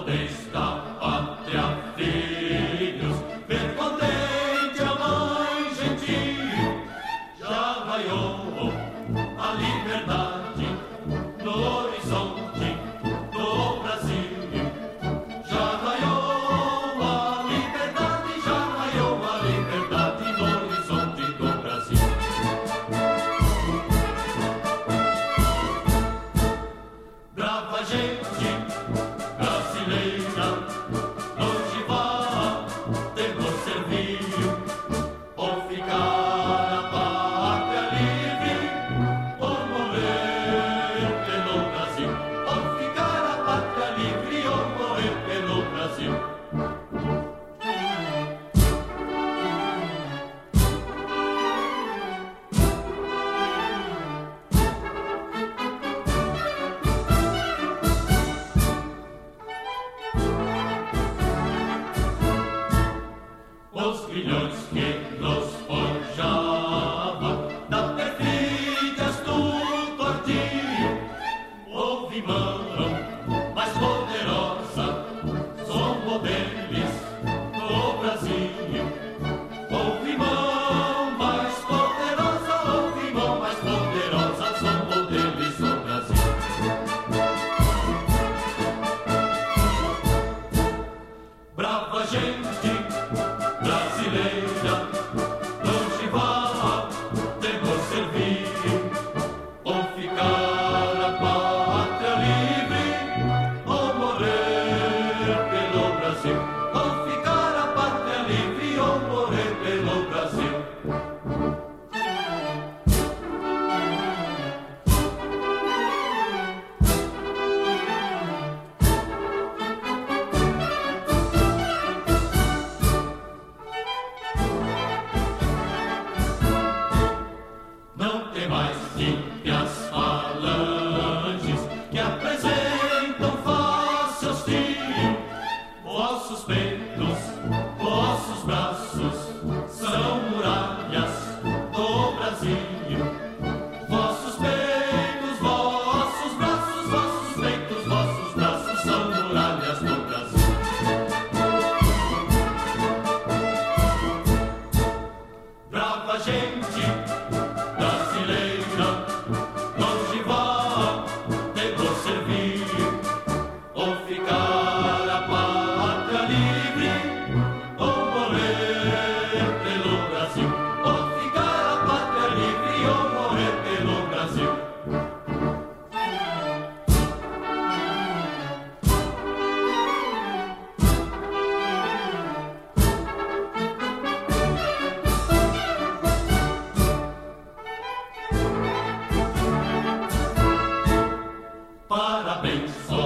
modesta pátria, filhos, ver contente a mãe gentil. Já raiou a liberdade no horizonte do Brasil. Já raiou a liberdade, já raiou a liberdade no horizonte do Brasil. Brava gente brasileira, longe vá, temor servil, ou ficar a pátria livre, ou morrer pelo Brasil, ou ficar a pátria livre, ou morrer pelo Brasil. Os grilhões que nos forjavam da perfídia do tordilho, houve mão mais poderosa, somos deles no Brasil. Houve mão mais poderosa, houve mão mais poderosa, somos deles no Brasil. Brava gente brasileira, longe vá, temor servil, ou ficar a pátria livre, ou morrer pelo Brasil, ou ficar a pátria livre, ou morrer pelo Brasil. Não tem mais ímpias falanges que apresentam face hostil. Vossos peitos, vossos braços são muralhas do Brasil. Vossos peitos, vossos braços, vossos peitos, vossos braços são muralhas do Brasil. Brava gente brasileira, longe vá, temor servil, ou ficar a pátria livre, ou morrer pelo Brasil, ou ficar a pátria livre, ou morrer pelo Brasil. Parabéns.